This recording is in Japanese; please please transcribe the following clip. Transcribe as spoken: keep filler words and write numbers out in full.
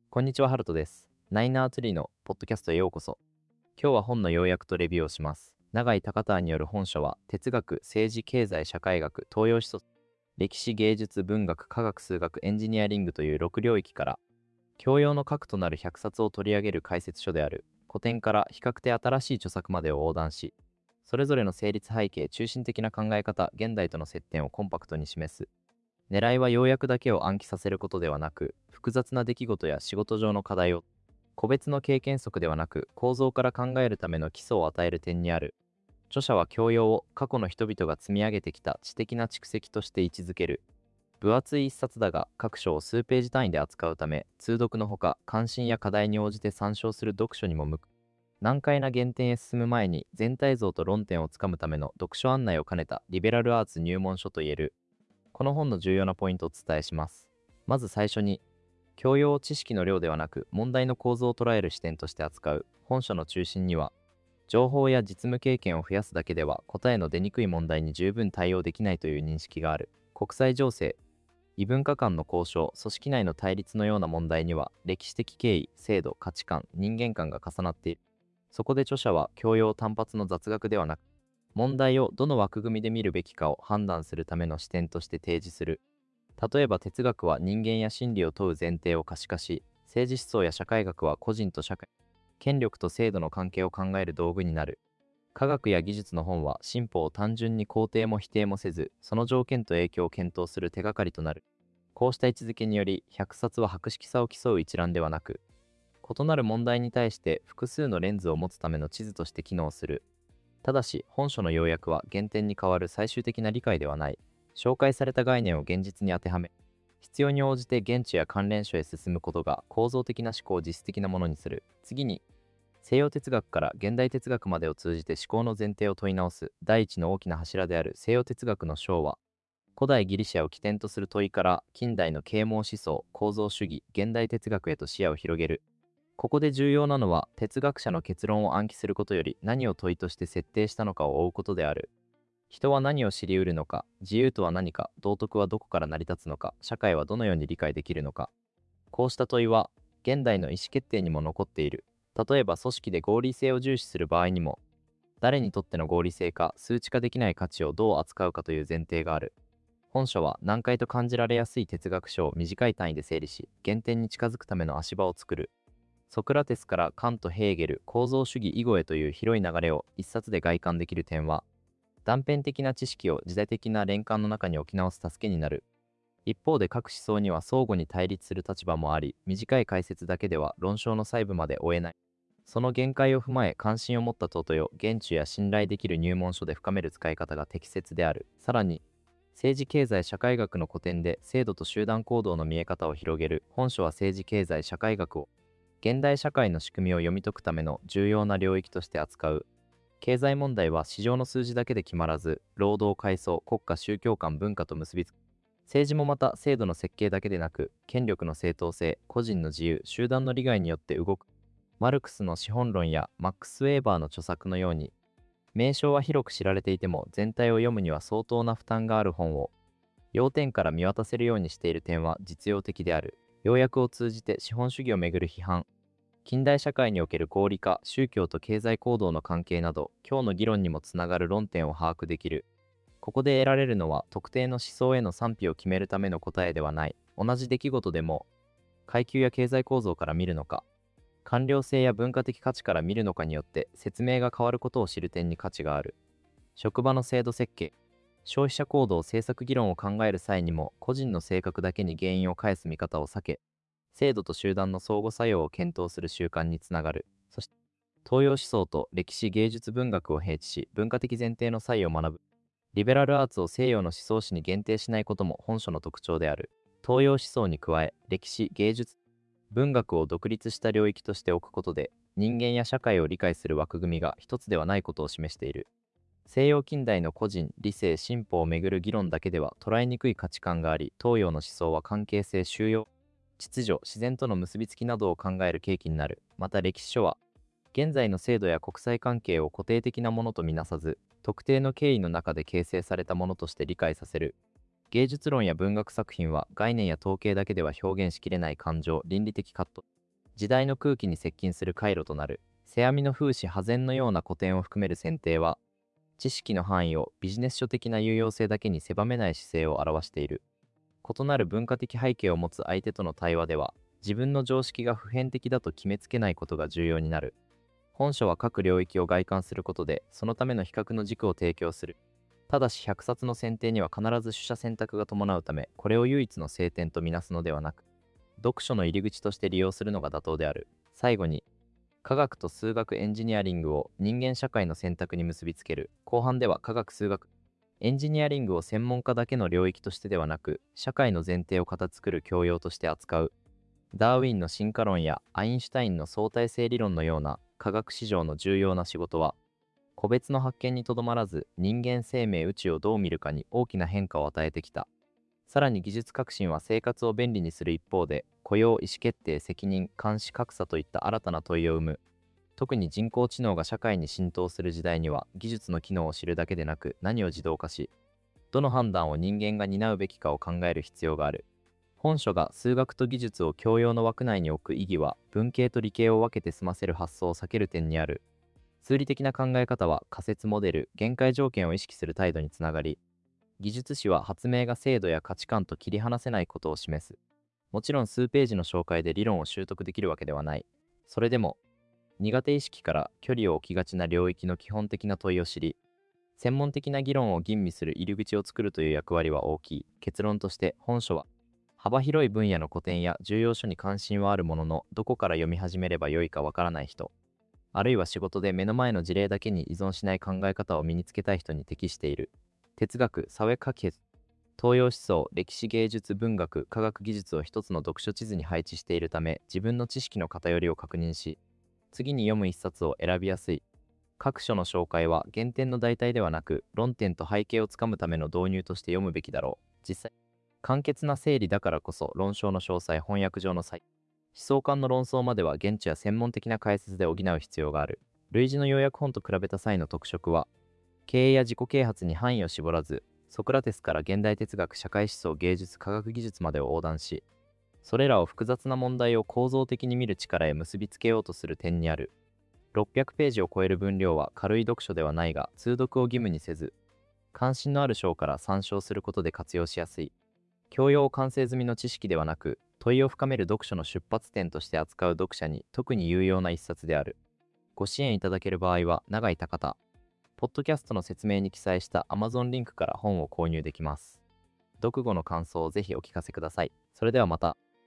こんにちは、ハルトです。ナイナーツリーのポッドキャストへようこそ。今日は本の要約とレビューをします。永井高田による本書は、哲学、政治、経済、社会学、東洋思想、歴史、芸術、文学、科学、数学、エンジニアリングというろく領域から、教養の核となるひゃくさつを取り上げる解説書である。古典から比較的新しい著作までを横断し、それぞれの成立背景、中心的な考え方、現代との接点をコンパクトに示す。狙いは要約だけを暗記させることではなく、複雑な出来事や仕事上の課題を個別の経験則ではなく構造から考えるための基礎を与える点にある。著者は教養を過去の人々が積み上げてきた知的な蓄積として位置づける。分厚い一冊だが各章を数ページ単位で扱うため、通読のほか関心や課題に応じて参照する読書にも向く。難解な原点へ進む前に全体像と論点をつかむための読書案内を兼ねたリベラルアーツ入門書といえる。この本の重要なポイントをお伝えします。まず最初に、教養を知識の量ではなく問題の構造を捉える視点として扱う。本書の中心には、情報や実務経験を増やすだけでは答えの出にくい問題に十分対応できないという認識がある。国際情勢、異文化間の交渉、組織内の対立のような問題には歴史的経緯、制度、価値観、人間観が重なっている。そこで著者は教養単発の雑学ではなく、問題をどの枠組みで見るべきかを判断するための視点として提示する。例えば哲学は人間や心理を問う前提を可視化し、政治思想や社会学は個人と社会、権力と制度の関係を考える道具になる。科学や技術の本は進歩を単純に肯定も否定もせず、その条件と影響を検討する手がかりとなる。こうした位置づけにより、ひゃくさつは博識さを競う一覧ではなく、異なる問題に対して複数のレンズを持つための地図として機能する。ただし、本書の要約は原点に代わる最終的な理解ではない。紹介された概念を現実に当てはめ、必要に応じて現地や関連書へ進むことが構造的な思考を実質的なものにする。次に、西洋哲学から現代哲学までを通じて思考の前提を問い直す第一の大きな柱である西洋哲学の章は、古代ギリシャを起点とする問いから近代の啓蒙思想、構造主義、現代哲学へと視野を広げる。ここで重要なのは、哲学者の結論を暗記することより何を問いとして設定したのかを追うことである。人は何を知り得るのか、自由とは何か、道徳はどこから成り立つのか、社会はどのように理解できるのか。こうした問いは、現代の意思決定にも残っている。例えば組織で合理性を重視する場合にも、誰にとっての合理性か、数値化できない価値をどう扱うかという前提がある。本書は難解と感じられやすい哲学書を短い単位で整理し、原点に近づくための足場を作る。ソクラテスからカント・ヘーゲル、構造主義以後へという広い流れを一冊で概観できる点は、断片的な知識を時代的な連環の中に置き直す助けになる。一方で各思想には相互に対立する立場もあり、短い解説だけでは論証の細部まで追えない。その限界を踏まえ関心を持った問いを現地や信頼できる入門書で深める使い方が適切である。さらに、政治経済社会学の古典で制度と集団行動の見え方を広げる。本書は政治経済社会学を現代社会の仕組みを読み解くための重要な領域として扱う。経済問題は市場の数字だけで決まらず、労働階層、国家宗教観文化と結びつく。政治もまた制度の設計だけでなく、権力の正当性、個人の自由、集団の利害によって動く。マルクスの資本論やマックス・ウェーバーの著作のように、名称は広く知られていても全体を読むには相当な負担がある本を要点から見渡せるようにしている点は実用的である。要約を通じて資本主義をめぐる批判、近代社会における合理化、宗教と経済行動の関係など、今日の議論にもつながる論点を把握できる。ここで得られるのは、特定の思想への賛否を決めるための答えではない。同じ出来事でも、階級や経済構造から見るのか、官僚性や文化的価値から見るのかによって説明が変わることを知る点に価値がある。職場の制度設計、消費者行動政策議論を考える際にも、個人の性格だけに原因を返す見方を避け、制度と集団の相互作用を検討する習慣につながる。そして、東洋思想と歴史芸術文学を併置し、文化的前提の差異を学ぶ。リベラルアーツを西洋の思想史に限定しないことも本書の特徴である。東洋思想に加え、歴史、芸術、文学を独立した領域として置くことで、人間や社会を理解する枠組みが一つではないことを示している。西洋近代の個人、理性、進歩をめぐる議論だけでは捉えにくい価値観があり、東洋の思想は関係性、収容、秩序、自然との結びつきなどを考える契機になる。また歴史書は、現在の制度や国際関係を固定的なものとみなさず、特定の経緯の中で形成されたものとして理解させる。芸術論や文学作品は概念や統計だけでは表現しきれない感情、倫理的葛藤、 時代の空気に接近する回路となる。世阿弥の風刺破前のような古典を含める選定は、知識の範囲をビジネス書的な有用性だけに狭めない姿勢を表している。異なる文化的背景を持つ相手との対話では、自分の常識が普遍的だと決めつけないことが重要になる。本書は各領域を概観することで、そのための比較の軸を提供する。ただしひゃくさつの選定には必ず取捨選択が伴うため、これを唯一の聖典とみなすのではなく、読書の入り口として利用するのが妥当である。最後に、科学と数学エンジニアリングを人間社会の選択に結びつける。後半では科学数学エンジニアリングを専門家だけの領域としてではなく、社会の前提を形作る教養として扱う。ダーウィンの進化論やアインシュタインの相対性理論のような科学史上の重要な仕事は、個別の発見にとどまらず、人間生命宇宙をどう見るかに大きな変化を与えてきた。さらに技術革新は生活を便利にする一方で、雇用、意思決定、責任、監視格差といった新たな問いを生む。特に人工知能が社会に浸透する時代には、技術の機能を知るだけでなく、何を自動化し、どの判断を人間が担うべきかを考える必要がある。本書が数学と技術を教養の枠内に置く意義は、文系と理系を分けて済ませる発想を避ける点にある。数理的な考え方は仮説モデル、限界条件を意識する態度につながり、技術史は発明が制度や価値観と切り離せないことを示す。もちろん数ページの紹介で理論を習得できるわけではない。それでも、苦手意識から距離を置きがちな領域の基本的な問いを知り、専門的な議論を吟味する入り口を作るという役割は大きい。結論として本書は、幅広い分野の古典や重要書に関心はあるものの、どこから読み始めればよいかわからない人、あるいは仕事で目の前の事例だけに依存しない考え方を身につけたい人に適している。哲学、サウェカキ東洋思想、歴史芸術文学、科学技術を一つの読書地図に配置しているため、自分の知識の偏りを確認し、次に読む一冊を選びやすい。各書の紹介は原点の代替ではなく、論点と背景をつかむための導入として読むべきだろう。実際、簡潔な整理だからこそ論証の詳細、翻訳上の際、思想間の論争までは現地や専門的な解説で補う必要がある。類似の要約本と比べた際の特色は、経営や自己啓発に範囲を絞らず、ソクラテスから現代哲学、社会思想、芸術、科学技術までを横断し、それらを複雑な問題を構造的に見る力へ結びつけようとする点にある。ろっぴゃくページを超える分量は軽い読書ではないが、通読を義務にせず、関心のある章から参照することで活用しやすい。教養を完成済みの知識ではなく、問いを深める読書の出発点として扱う読者に特に有用な一冊である。ご支援いただける場合は、永井高田。ポッドキャストの説明に記載した Amazon リンクから本を購入できます。読後の感想をぜひお聞かせください。それではまた。